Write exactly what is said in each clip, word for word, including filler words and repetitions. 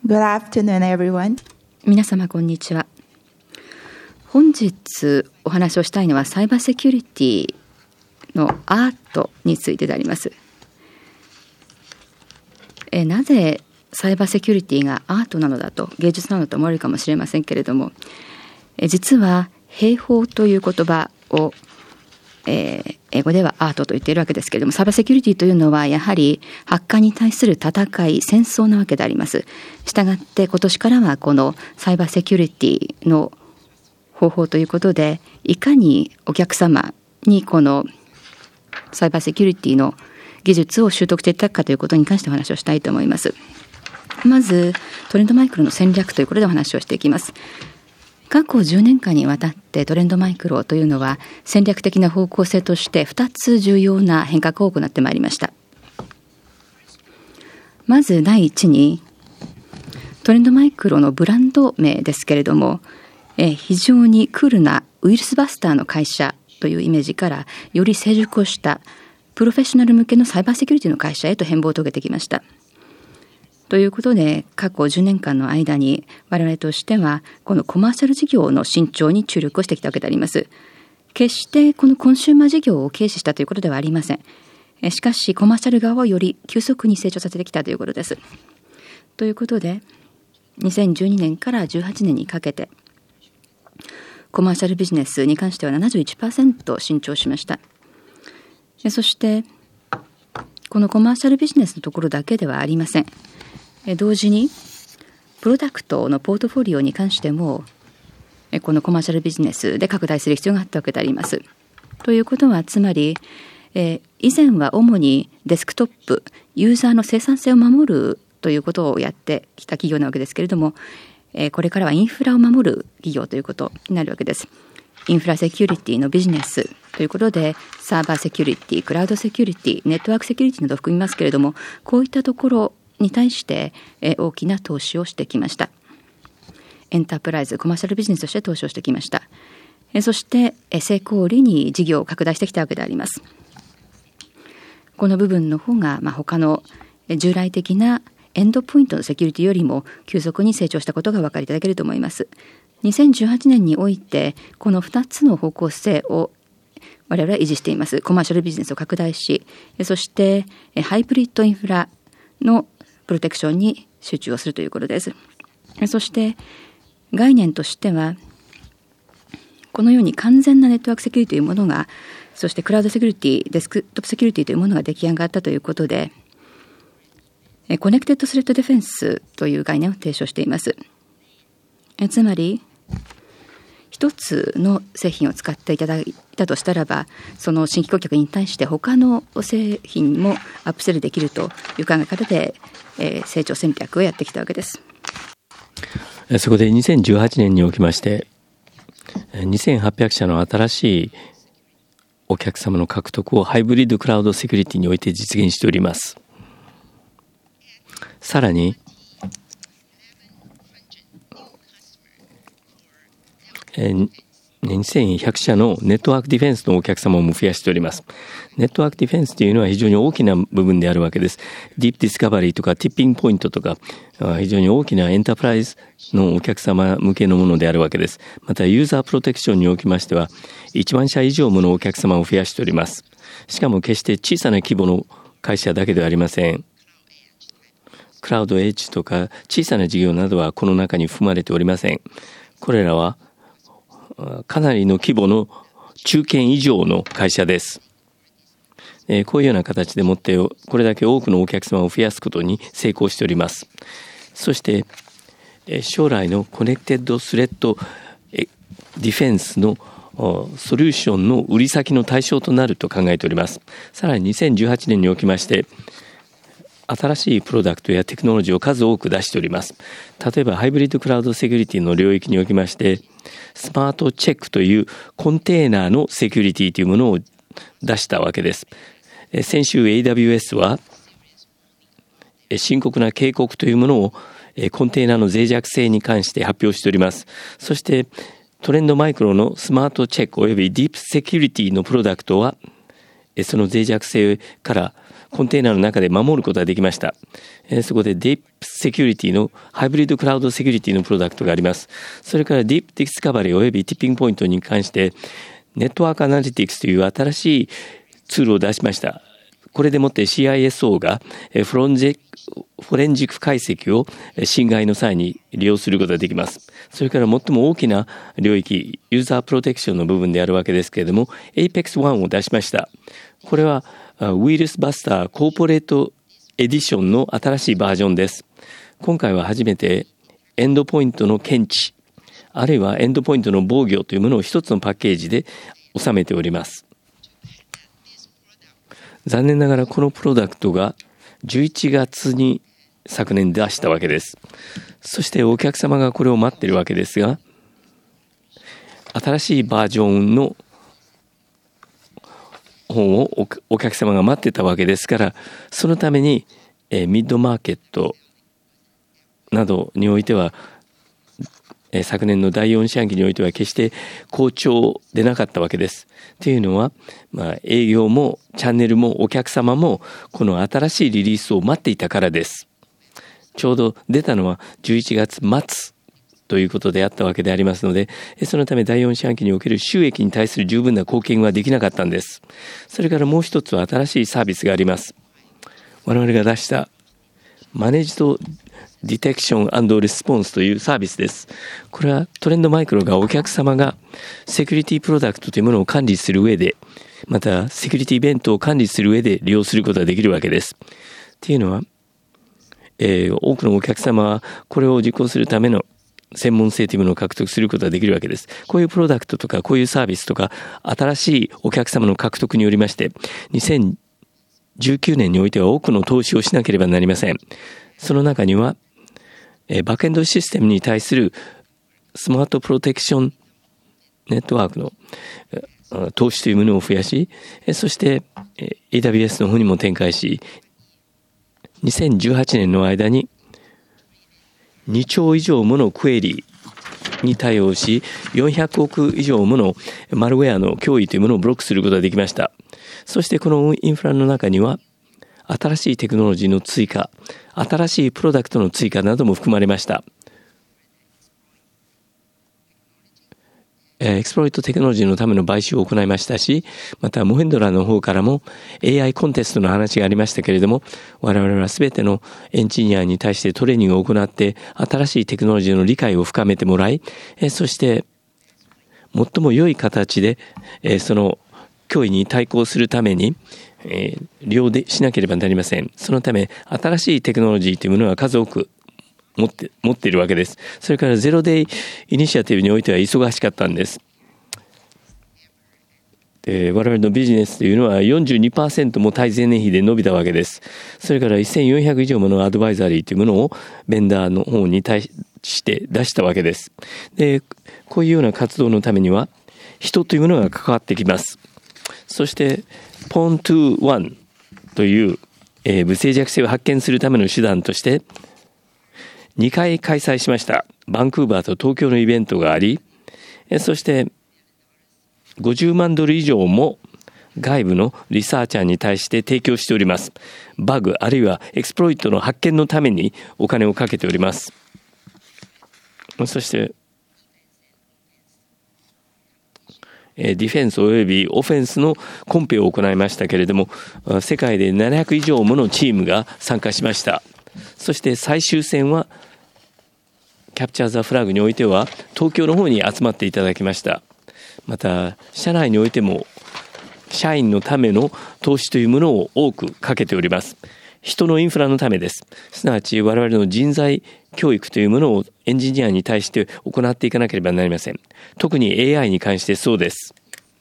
Good afternoon, everyone. 皆様こんにちは。本日お話をしたいのはサイバーセキュリティのアートについてであります。えなぜサイバーセキュリティがアートなのだと、芸術なのだと思われるかもしれませんけれども、え実は兵法という言葉を、えー、英語ではアートと言っているわけですけれども、サイバーセキュリティというのはやはりハッカーに対する戦い、戦争なわけであります。したがって今年からはこのサイバーセキュリティの方法ということで、いかにお客様にこのサイバーセキュリティの技術を習得していただくかということに関してお話をしたいと思います。まずトレンドマイクロの戦略ということでお話をしていきます。過去じゅうねんかんにわたってトレンドマイクロというのは戦略的な方向性としてふたつ重要な変革を行ってまいりました。まず第一にトレンドマイクロのブランド名ですけれども、え非常にクールなウイルスバスターの会社というイメージからより成熟をしたプロフェッショナル向けのサイバーセキュリティの会社へと変貌を遂げてきました。ということで過去じゅうねんかんの間に我々としてはこのコマーシャル事業の伸長に注力をしてきたわけであります。決してこのコンシューマー事業を軽視したということではありません。しかしコマーシャル側をより急速に成長させてきたということです。ということでにせんじゅうにねんからじゅうはちねんにかけてコマーシャルビジネスに関しては ななじゅういちパーセント 伸長しました。そしてこのコマーシャルビジネスのところだけではありません。同時にプロダクトのポートフォリオに関してもこのコマーシャルビジネスで拡大する必要があったわけであります。ということはつまり、えー、以前は主にデスクトップユーザーの生産性を守るということをやってきた企業なわけですけれども、えー、これからはインフラを守る企業ということになるわけです。インフラセキュリティのビジネスということでサーバーセキュリティ、クラウドセキュリティ、ネットワークセキュリティなどを含みますけれども、こういったところに対して大きな投資をしてきました。エンタープライズ、コマーシャルビジネスとして投資をしてきました。そして成功裏に事業を拡大してきたわけであります。この部分の方が、まあ、他の従来的なエンドポイントのセキュリティよりも急速に成長したことがお分かりいただけると思います。にせんじゅうはちねんにおいてこのふたつの方向性を我々は維持しています。コマーシャルビジネスを拡大し、そしてハイブリッドインフラのプロテクションに集中をするということです。そして概念としてはこのように完全なネットワークセキュリティというものが、そしてクラウドセキュリティ、デスクトップセキュリティというものが出来上がったということで、コネクテッドスレッドディフェンスという概念を提唱しています。えつまり一つの製品を使っていただいたとしたらば、その新規顧客に対して他の製品もアップセルできるという考え方で、えー、成長戦略をやってきたわけです。 そこでにせんじゅうはちねんにおきましてにせんはっぴゃくしゃの新しいお客様の獲得をハイブリッドクラウドセキュリティにおいて実現しております。さらににせんひゃくしゃのネットワークディフェンスのお客様も増やしております。ネットワークディフェンスというのは非常に大きな部分であるわけです。ディープディスカバリーとかティッピングポイントとか非常に大きなエンタープライズのお客様向けのものであるわけです。またユーザープロテクションにおきましてはいちまんしゃ以上ものお客様を増やしております。しかも決して小さな規模の会社だけではありません。クラウドエッジとか小さな事業などはこの中に含まれておりません。これらはかなりの規模の中堅以上の会社です。えー、こういうような形でもってこれだけ多くのお客様を増やすことに成功しております。そして、えー、将来のコネクテッドスレッドディフェンスのソリューションの売り先の対象となると考えております。さらににせんじゅうはちねんにおきまして新しいプロダクトやテクノロジーを数多く出しております。例えばハイブリッドクラウドセキュリティの領域におきましてスマートチェックというコンテーナーのセキュリティというものを出したわけです。先週 エーダブリューエス は深刻な警告というものをコンテーナーの脆弱性に関して発表しております。そしてトレンドマイクロのスマートチェックおよびディープセキュリティのプロダクトはその脆弱性からコンテナの中で守ることができました。えー、そこで Deep Security のハイブリッドクラウドセキュリティのプロダクトがあります。それから Deep Discovery および Tipping Point に関してネットワークアナリティクスという新しいツールを出しました。これでもって シーアイエスオー がフロンジフォレンジック解析を侵害の際に利用することができます。それから最も大きな領域、ユーザープロテクションの部分であるわけですけれども、エイペックスワン を出しました。これはウイルスバスターコーポレートエディションの新しいバージョンです。今回は初めてエンドポイントの検知、あるいはエンドポイントの防御というものを一つのパッケージで収めております。残念ながらこのプロダクトがじゅういちがつに昨年出したわけです。そしてお客様がこれを待っているわけですが、新しいバージョンの本をお客様が待ってたわけですから、そのためにえミッドマーケットなどにおいてはえ昨年のだいよん四半期においては決して好調でなかったわけです。というのは、まあ、営業もチャンネルもお客様もこの新しいリリースを待っていたからです。ちょうど出たのはじゅういちがつ末ということであったわけでありますので、そのためだいよん四半期における収益に対する十分な貢献はできなかったんです。それからもう一つは新しいサービスがあります。我々が出したマネージドディテクション&レスポンスというサービスです。これはトレンドマイクロがお客様がセキュリティプロダクトというものを管理する上で、またセキュリティイベントを管理する上で利用することができるわけです。っていうのは、えー、多くのお客様はこれを実行するための専門性というものを獲得することができるわけです。こういうプロダクトとかこういうサービスとか新しいお客様の獲得によりまして、にせんじゅうきゅうねんにおいては多くの投資をしなければなりません。その中にはバックエンドシステムに対するスマートプロテクションネットワークの投資というものを増やし、そして エーダブリューエス の方にも展開し、にせんじゅうはちねんの間ににちょう以上ものクエリに対応し、よんひゃくおく以上ものマルウェアの脅威というものをブロックすることができました。そしてこのインフラの中には新しいテクノロジーの追加、新しいプロダクトの追加なども含まれました。エクスプロイトテクノロジーのための買収を行いましたし、またモヘンドラの方からも エーアイ コンテストの話がありましたけれども、我々はすべてのエンジニアに対してトレーニングを行って、新しいテクノロジーの理解を深めてもらい、そして最も良い形でその脅威に対抗するためにえー、利用でしなければなりません。そのため新しいテクノロジーというものは数多く持って持っているわけです。それからゼロデイイニシアティブにおいては忙しかったんです。で、我々のビジネスというのは よんじゅうにパーセント も対前年比で伸びたわけです。それからせんよんひゃく以上ものアドバイザリーというものをベンダーの方に対して出したわけです。で、こういうような活動のためには人というものが関わってきます。そしてポントゥワンという、えー、不正弱性を発見するための手段としてにかい開催しました。バンクーバーと東京のイベントがあり、えー、そしてごじゅうまんドル以上も外部のリサーチャーに対して提供しております。バグあるいはエクスプロイトの発見のためにお金をかけております。そしてディフェンスおよびオフェンスのコンペを行いましたけれども、世界でななひゃく以上ものチームが参加しました。そして最終戦はキャプチャーザフラグにおいては東京の方に集まっていただきました。また社内においても社員のための投資というものを多くかけております。人のインフラのためです。すなわち我々の人材教育というものをエンジニアに対して行っていかなければなりません。特に エーアイ に関してそうです。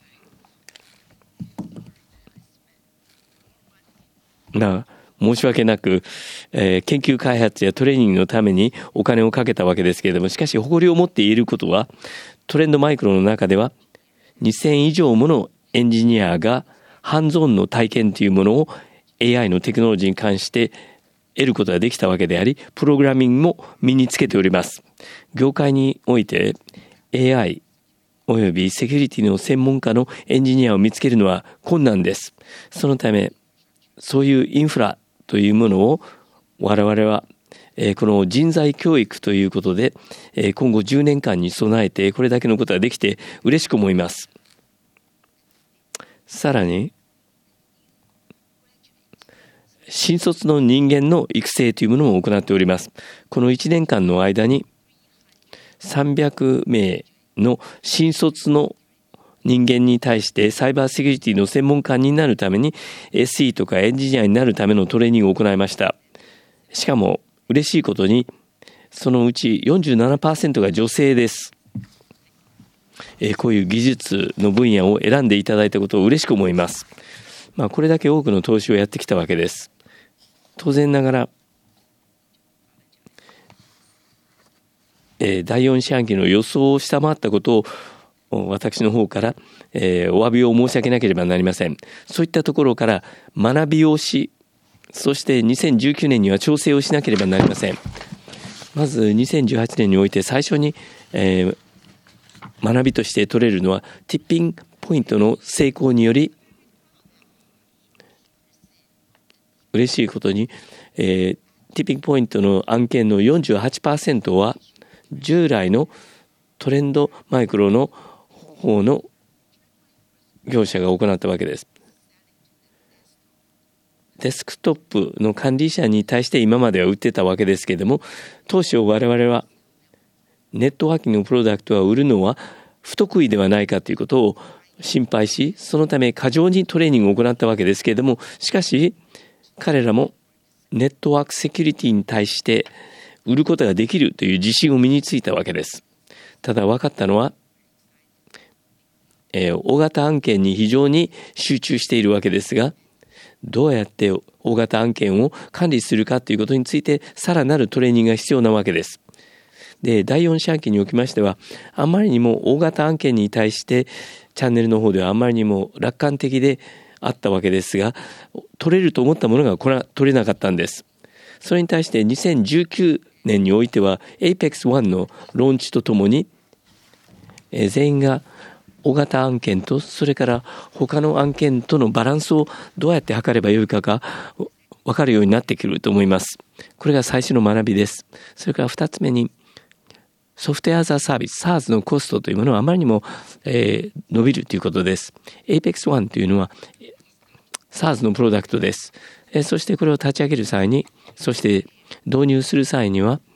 まあ、申し訳なく、えー、研究開発やトレーニングのためにお金をかけたわけですけれども、しかし誇りを持って言えることは、トレンドマイクロの中ではにせん以上ものエンジニアがハンズオンの体験というものをエーアイ のテクノロジーに関して得ることができたわけであり、プログラミングも身につけております。業界において エーアイ およびセキュリティの専門家のエンジニアを見つけるのは困難です。そのためそういうインフラというものを我々はこの人材教育ということで今後じゅうねんかんに備えてこれだけのことができて嬉しく思います。さらに新卒の人間の育成というものも行っております。このいちねんかんの間にさんびゃくめいの新卒の人間に対してサイバーセキュリティの専門家になるために エスイー とかエンジニアになるためのトレーニングを行いました。しかも嬉しいことにそのうち よんじゅうななパーセント が女性です。えー、こういう技術の分野を選んでいただいたことを嬉しく思います。まあこれだけ多くの投資をやってきたわけです。当然ながら、えー、だいよん四半期の予想を下回ったことを私の方から、えー、お詫びを申し上げなければなりません。そういったところから学びをし、そしてにせんじゅうきゅうねんには調整をしなければなりません。まずにせんじゅうはちねんにおいて最初に、えー、学びとして取れるのはティッピングポイントの成功により嬉しいことに、えー、ティッピングポイントの案件の よんじゅうはちパーセント は従来のトレンドマイクロの方の業者が行ったわけです。デスクトップの管理者に対して今までは売ってたわけですけれども、当初我々はネットワーキングのプロダクトは売るのは不得意ではないかということを心配し、そのため過剰にトレーニングを行ったわけですけれども、しかし彼らもネットワークセキュリティに対して売ることができるという自信を身についたわけです。ただ分かったのは、えー、大型案件に非常に集中しているわけですが、どうやって大型案件を管理するかということについてさらなるトレーニングが必要なわけです。で、だいよん四半期におきましては、あまりにも大型案件に対してチャンネルの方ではあまりにも楽観的であったわけですが、取れると思ったものがこれは取れなかったんです。それに対してにせんじゅうきゅうねんにおいては エイペックスワン のローンチとともに、えー、全員が大型案件とそれから他の案件とのバランスをどうやって測ればよいかが分かるようになってくると思います。これが最初の学びです。それから二つ目に、ソフトウェアアザーサービス SaaS のコストというものはあまりにも、えー、伸びるということです。エイペックスワン というのは SaaS のプロダクトです。えー、そしてこれを立ち上げる際に、そして導入する際には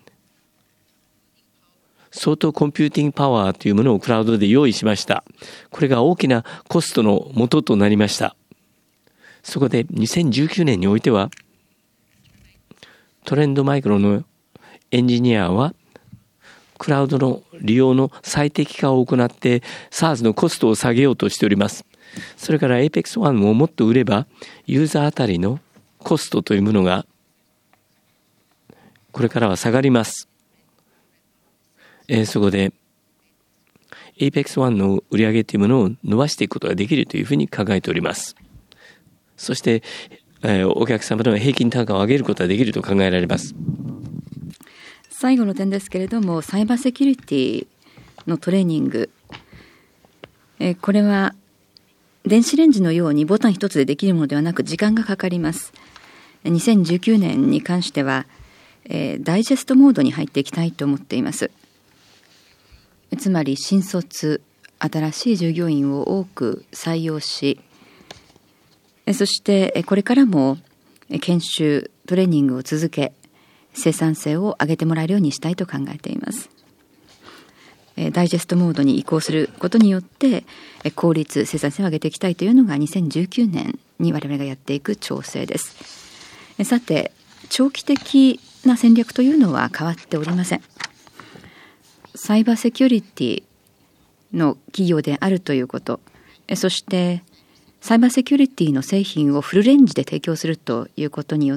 相当コンピューティングパワーというものをクラウドで用意しました。これが大きなコストの元となりました。そこでにせんじゅうきゅうねんにおいてはトレンドマイクロのエンジニアはクラウドの利用の最適化を行って SaaS のコストを下げようとしております。それから エイペックスワン をもっと売ればユーザーあたりのコストというものがこれからは下がります。えー、そこで エイペックスワン の売り上げというものを伸ばしていくことができるというふうに考えております。そして、えー、お客様の平均単価を上げることができると考えられます。 最後の点ですけれども、サイバーセキュリティのトレーニング、えー、これは電子レンジのようにボタン一つでできるものではなく時間がかかります。にせんじゅうきゅうねんに関しては、えー、ダイジェストモードに入っていきたいと思っています。つまり新卒、新しい従業員を多く採用し、そしてこれからも研修、トレーニングを続け、生産性を上げてもらえるようにしたいと考えています。ダイジェストモードに移行することによって効率、生産性を上げていきたいというのがにせんじゅうきゅうねんに我々がやっていく調整です。さて、長期的な戦略というのは変わっておりません。サイバーセキュリティの企業であるということ、そしてサイバーセキュリティの製品をフルレンジで提供するということによって、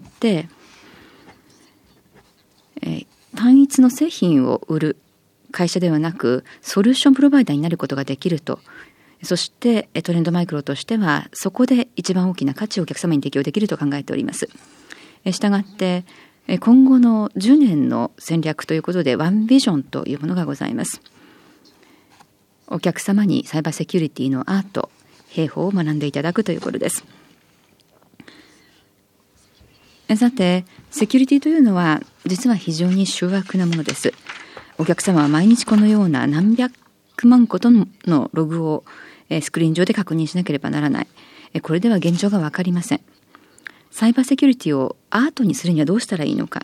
え単一の製品を売る会社ではなくソリューションプロバイダーになることができると。そしてトレンドマイクロとしてはそこで一番大きな価値をお客様に提供できると考えております。したがって今後のじゅうねんの戦略ということでワンビジョンというものがございます。お客様にサイバーセキュリティのアート、兵法を学んでいただくということです。 さて、セキュリティというのは実は非常に醜悪なものです。お客様は毎日このような何百万個とのログをスクリーン上で確認しなければならない。これでは現状がわかりません。サイバーセキュリティをアートにするにはどうしたらいいのか。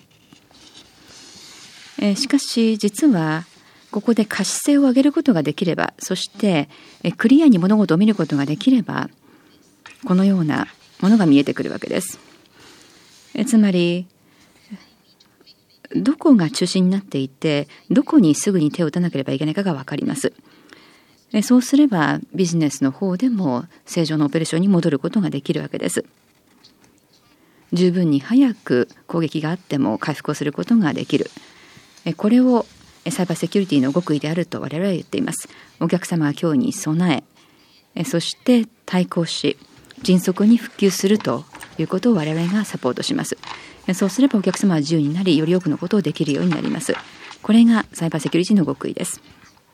しかし実はここで可視性を上げることができれば、そしてクリアに物事を見ることができれば、このようなものが見えてくるわけです。えつまりどこが中心になっていて、どこにすぐに手を打たなければいけないかが分かります。えそうすればビジネスの方でも正常なオペレーションに戻ることができるわけです。十分に早く攻撃があっても回復をすることができる。えこれをサイバーセキュリティの極意であると我々は言っています。お客様が脅威に備え、えそして対抗し、迅速に復旧するということを我々がサポートします。そうすればお客様は自由になり、より多くのことをできるようになります。これがサイバーセキュリティの極意です。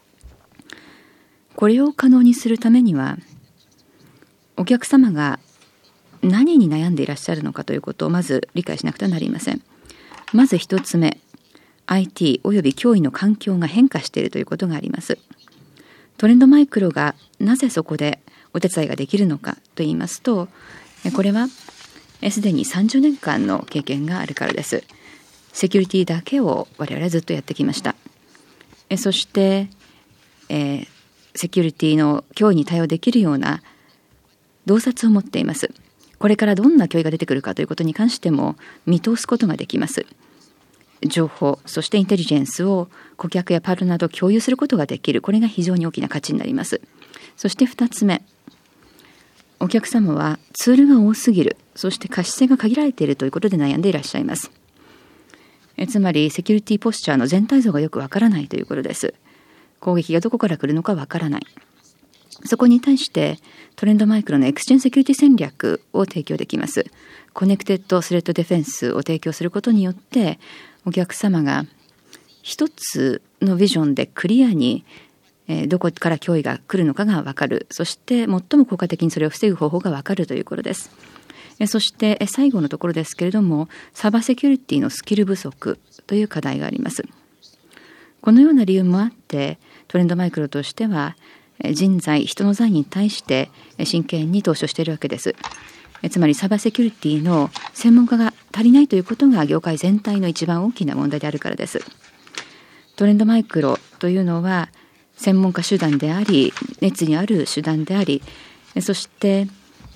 これを可能にするためには、お客様が何に悩んでいらっしゃるのかということをまず理解しなくてはなりません。まず一つ目、アイティー および脅威の環境が変化しているということがあります。トレンドマイクロがなぜそこでお手伝いができるのかといいますと、これはすでにさんじゅうねんかんの経験があるからです。セキュリティだけを我々はずっとやってきました。そして、えー、セキュリティの脅威に対応できるような洞察を持っています。これからどんな脅威が出てくるかということに関しても見通すことができます。情報、そしてインテリジェンスを顧客やパートナーと共有することができる。これが非常に大きな価値になります。そしてふたつめ、お客様はツールが多すぎる、そして可視性が限られているということで悩んでいらっしゃいます。えつまりセキュリティポスチャーの全体像がよくわからないということです。攻撃がどこから来るのかわからない。そこに対してトレンドマイクロのエクスチェンジセキュリティ戦略を提供できます。コネクテッドスレッドディフェンスを提供することによって、お客様が一つのビジョンでクリアにどこから脅威が来るのかが分かる。そして最も効果的にそれを防ぐ方法が分かるということです。そして最後のところですけれども、サーバーセキュリティのスキル不足という課題があります。このような理由もあってトレンドマイクロとしては人材、人の財に対して真剣に投資をしているわけです。つまりサイバーセキュリティの専門家が足りないということが業界全体の一番大きな問題であるからです。トレンドマイクロというのは専門家集団であり、熱にある集団であり、そして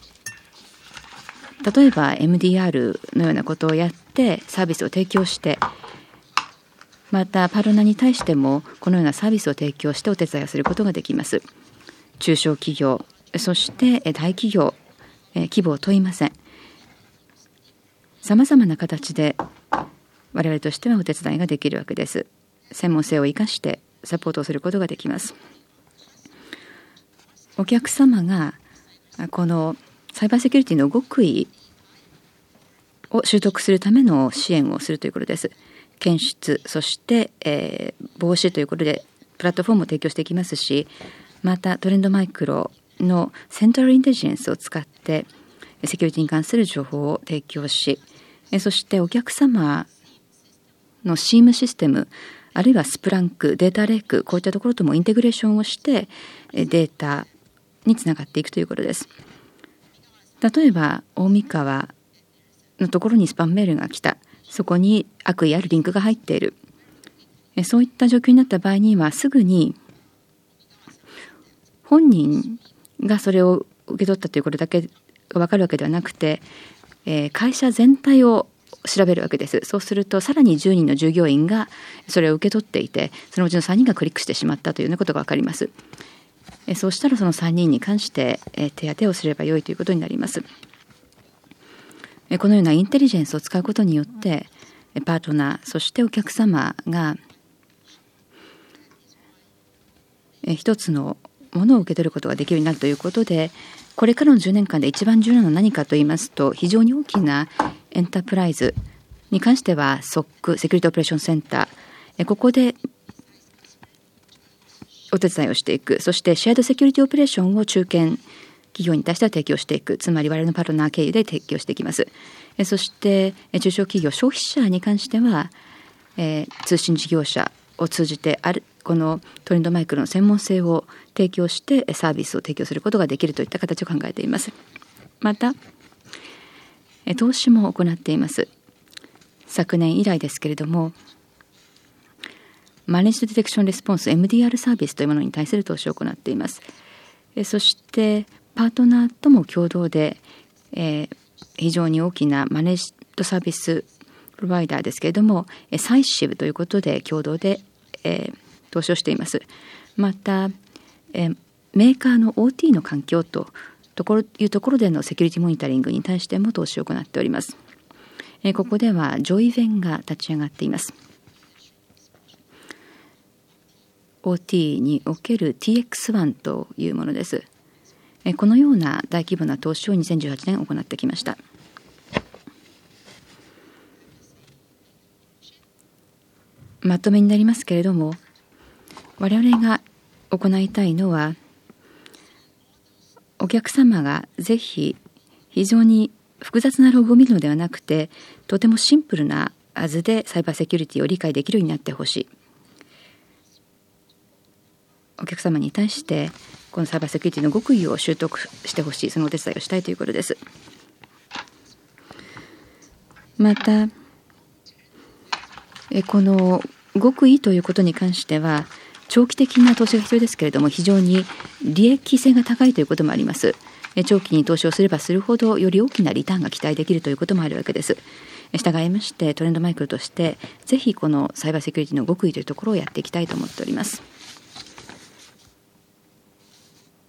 例えば エムディーアール のようなことをやってサービスを提供して、またパートナーに対してもこのようなサービスを提供してお手伝いをすることができます。中小企業、そして大企業、規模を問いません。さまざまな形で我々としてはお手伝いができるわけです。専門性を生かしてサポートをすることができます。お客様がこのサイバーセキュリティの極意を習得するための支援をするということです。検出、そして、えー、防止ということでプラットフォームを提供していきますし、またトレンドマイクロのセントラルインテリジェンスを使ってセキュリティに関する情報を提供し、そしてお客様のシームシステム、あるいはスプランク、データレイク、こういったところともインテグレーションをしてデータにつながっていくということです。例えば大三川のところにスパムメールが来た、そこに悪意あるリンクが入っている、そういった状況になった場合にはすぐに本人がそれを受け取ったということだけが分かるわけではなくて、えー、会社全体を調べるわけです。そうするとさらにじゅうにんの従業員がそれを受け取っていて、そのうちのさんにんがクリックしてしまったというようなことが分かります。えー、そうしたらそのさんにんに関して、えー、手当てをすればよいということになります。えー、このようなインテリジェンスを使うことによってパートナー、そしてお客様が、えー、一つのものを受け取ることができるようになるということで、これからのじゅうねんかんで一番重要なのは何かと言いますと、非常に大きなエンタープライズに関しては エスオーシー セキュリティオペレーションセンター、ここでお手伝いをしていく。そしてシェアードセキュリティオペレーションを中堅企業に対しては提供していく、つまり我々のパートナー経由で提供していきます。そして中小企業消費者に関しては、えー、通信事業者を通じてあるこのトレンドマイクロの専門性を提供してサービスを提供することができるといった形を考えています。また投資も行っています。昨年以来ですけれども、マネージドディテクションレスポンス エムディーアール サービスというものに対する投資を行っています。そしてパートナーとも共同で、えー、非常に大きなマネージドサービスプロバイダーですけれども、サイシブということで共同で、えー、投資をしています。また、えー、メーカーの オーティー の環境とところいうところでのセキュリティモニタリングに対しても投資を行っております。えー、ここではジョイベンが立ち上がっています。オーティー における ティーエックスワン というものです。えー、このような大規模な投資をにせんじゅうはちねん行ってきました。まとめになりますけれども、我々が行いたいのは、お客様がぜひ非常に複雑なログを見るのではなくて、とてもシンプルな図でサイバーセキュリティを理解できるようになってほしい。お客様に対してこのサイバーセキュリティの極意を習得してほしい、そのお手伝いをしたいということです。またこの極意ということに関しては長期的な投資が必要ですけれども、非常に利益性が高いということもあります。長期に投資をすればするほどより大きなリターンが期待できるということもあるわけです。従いましてトレンドマイクロとしてぜひこのサイバーセキュリティの極意というところをやっていきたいと思っております。